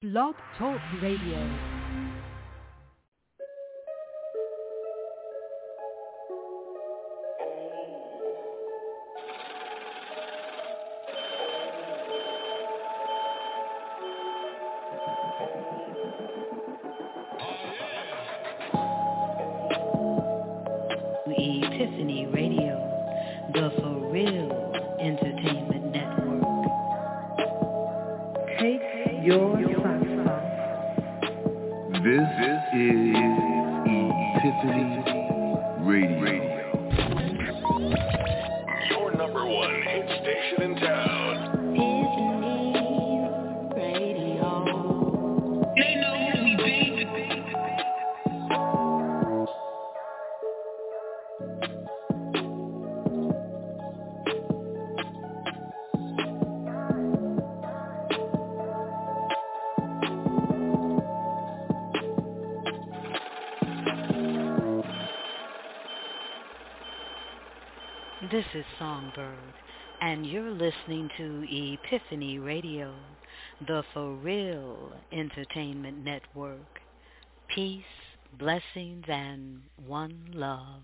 Blog Talk Radio. Epiphany Radio, the For Real Entertainment Network. Take your socks off. This is Epiphany Radio. Your number one hit station in town. This is Songbird, and you're listening to Epiphany Radio, the For Real Entertainment Network. Peace, blessings, and one love.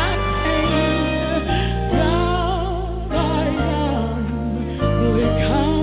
Come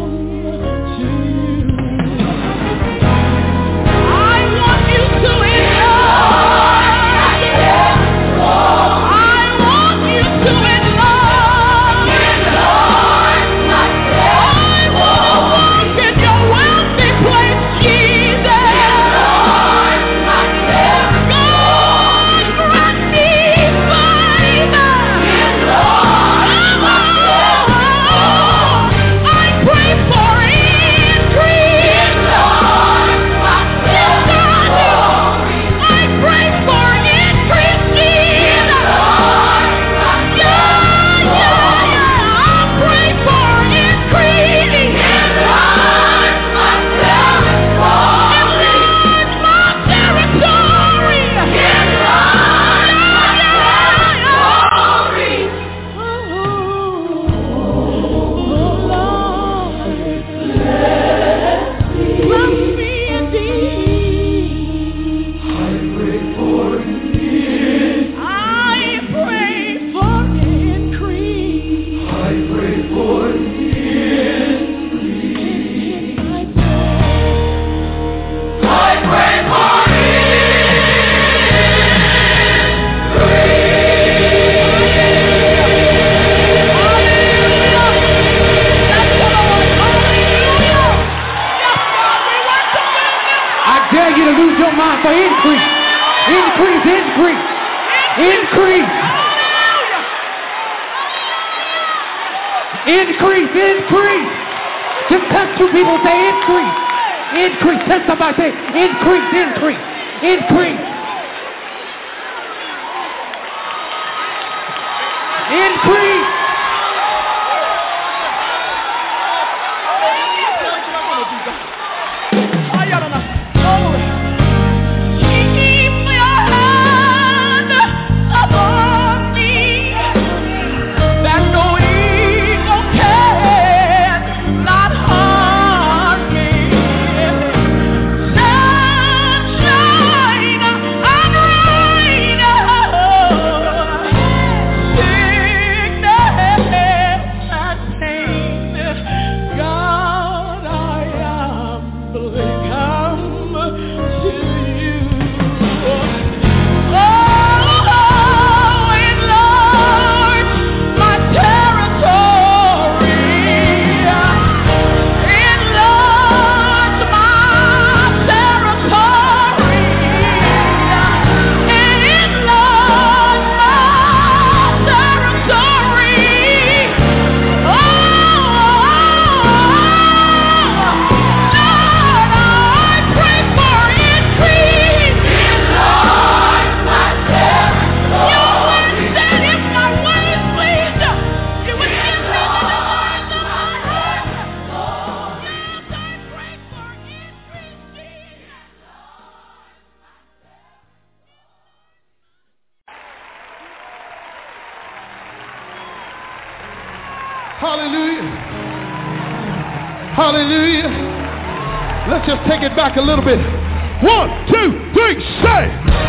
your mind for increase. Increase, increase, increase. Increase, increase. Just touch two people, say increase. Increase. Touch somebody, say increase, increase, increase. Increase. Hallelujah. Hallelujah. Let's just take it back a little bit. 1, 2, 3, say.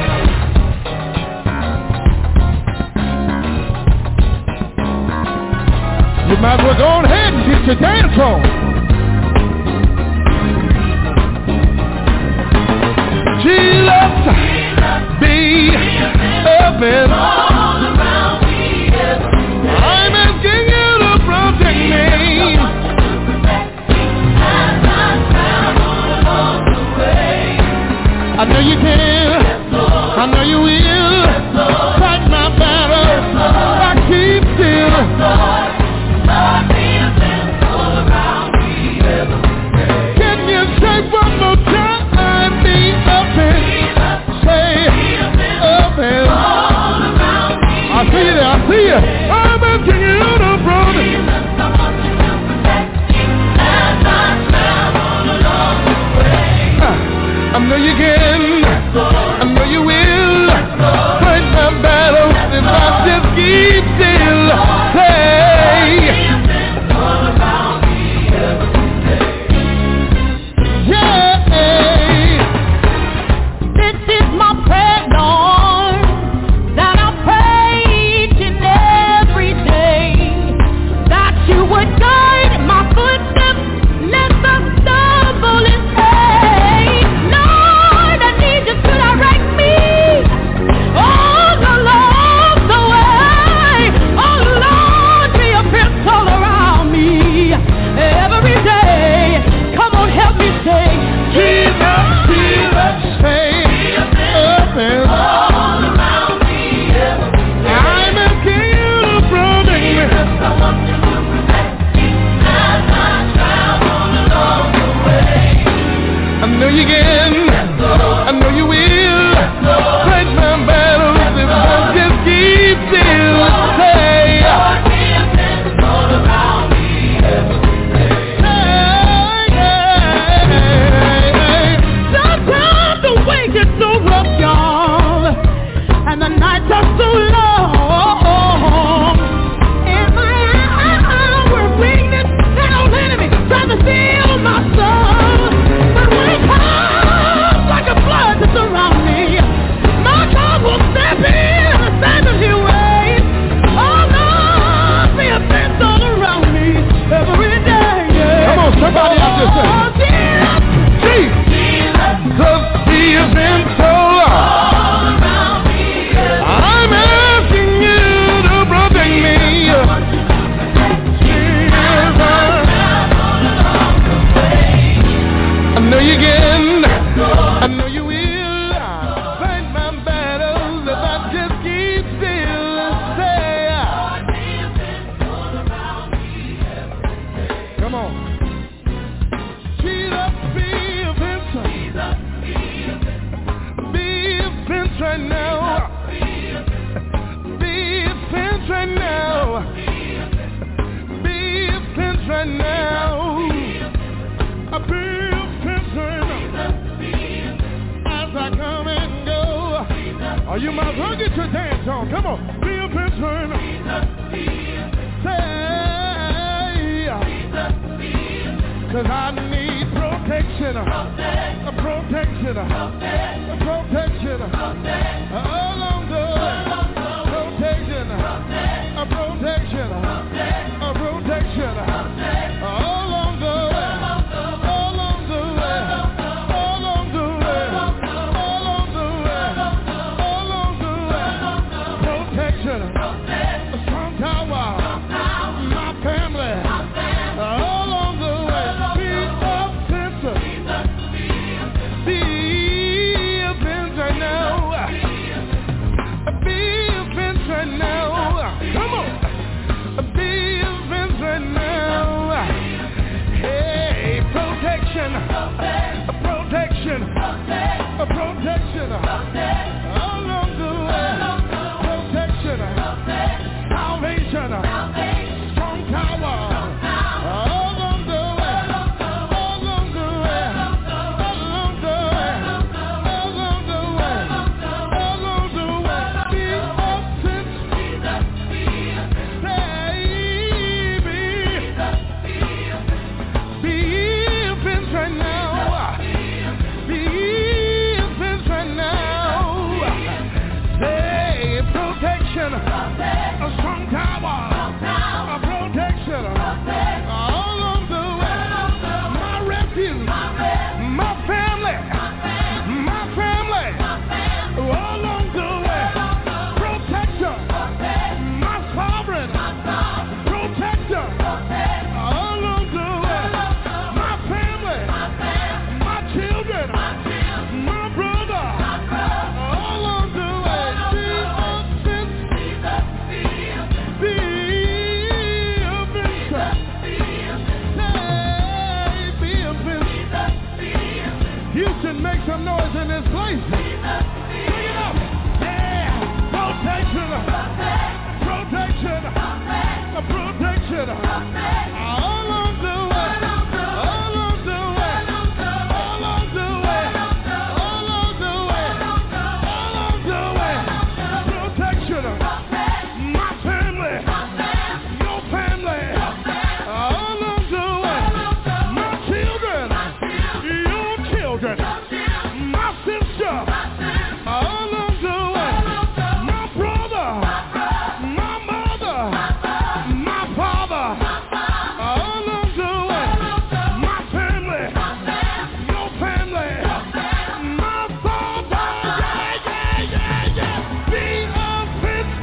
You might as well go on ahead and get your dance on. Jesus, be open. I'm asking you to protect me. I know you can. I know you will. Fight my battle. I keep still. Come on. Jesus, be a fence. Be a fence right now. Be a fence right now. Be a fence right now. Be a fence right now. As I come and go. Oh, you might as well get your dance on. Come on. Be a fence right now. Cause I need protection, protection, protection, along the way, protection, protection, protection, along the way, along the way, along the way, along the way, along the way, protection, a strong tower, my family, along the way. Be a fence right now. Be a fence right now. Come on. Be a fence right now. Hey, protection. Protection. Protection. Along the way. Protection. Salvation. Strong tower. Along the way. Along the way. Along the way. Along the way. Along the way. Be a fence. Be a fence right now. Be a fence right now. Say protection. A strong tower. A protection. Along the way. My refuge. My family. My family. Along the way. Protector. My sovereign. Protector. Along the way. My family. My children. My brother. Along the way. Be a fence. Be a fence. Hey, be a fence. Houston, make some noise in this place. Bring it up. Yeah. Protection. Protection. Protection. Along the way. Along the way. Along the way. Along the way. Along the way. Protection. My family. Your family. Along the way. My children. Your children. My sister. Along the way. My brother. My mother. My father. Along the way. My family. Your family. My father. Yeah. Be a fence.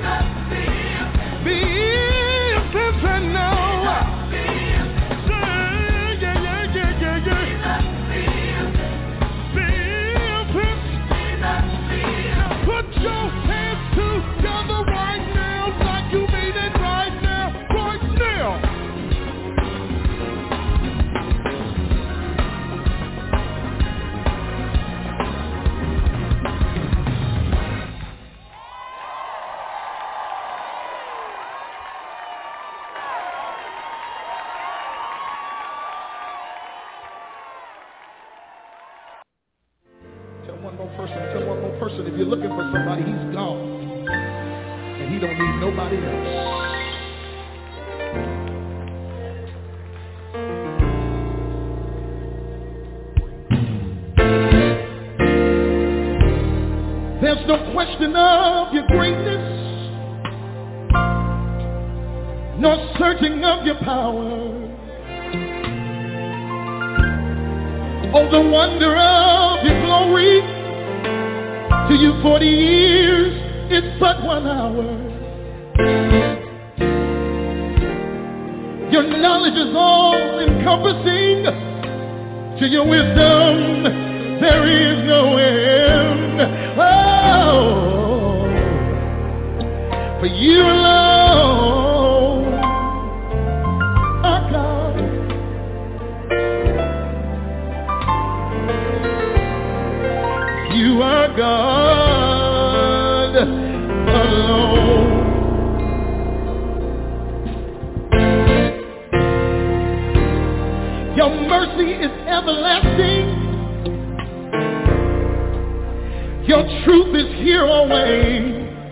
Be a fence right now. Yeah. Be a fence. Put your hands together right now, like you mean it right now, right now. Tell one more person, if you're looking for somebody, he's gone. And he don't need nobody else. There's no question of your greatness, no searching of your power. Oh, the wonder of your glory. To you 40 years, it's but 1 hour. Your knowledge is all encompassing. To your wisdom, there is no end. Oh, for you alone are God. Your mercy is everlasting. Your truth is here always.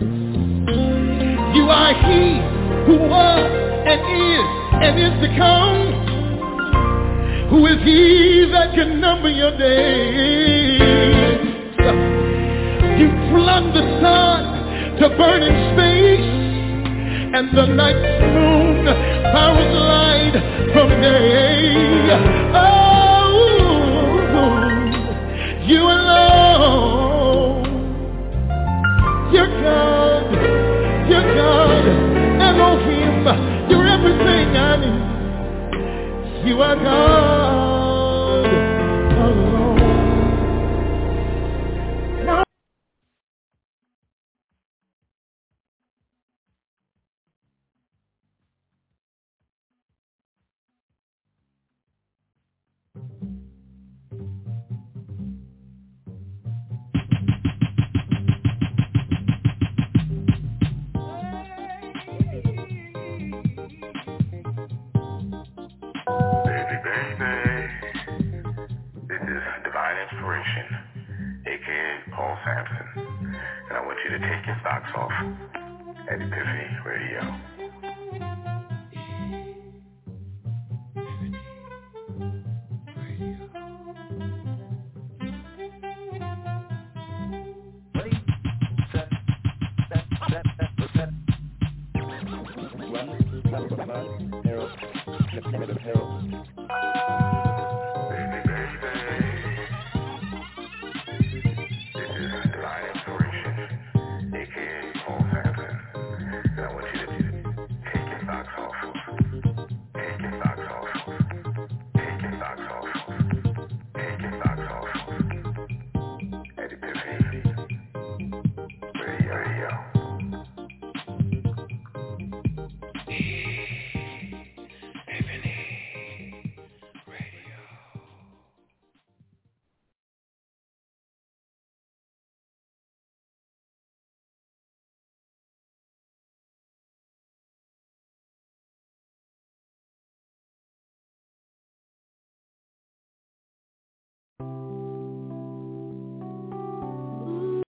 You are He who was and is to come. Who is He that can number your days? You flung the sun to burn in space, and the night moon powers light from day. Oh, you alone. You're God. You're God. Elohim. You're everything I need. You are God alone.